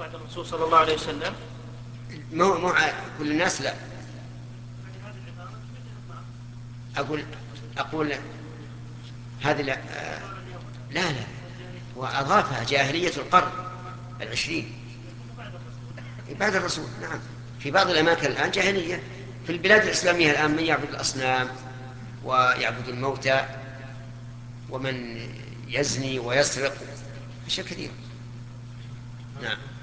بعد الرسول صلى الله عليه وسلم؟ مو كل الناس لا. أقول أقول هذه لا لا لا، وأضافها جاهلية القرن العشرين بعد الرسول. نعم، في بعض الأماكن الآن جاهلية. في البلاد الإسلامية الآن من يعبد الأصنام ويعبد الموتى ومن يزني ويسرق أشياء كثيرة. نعم.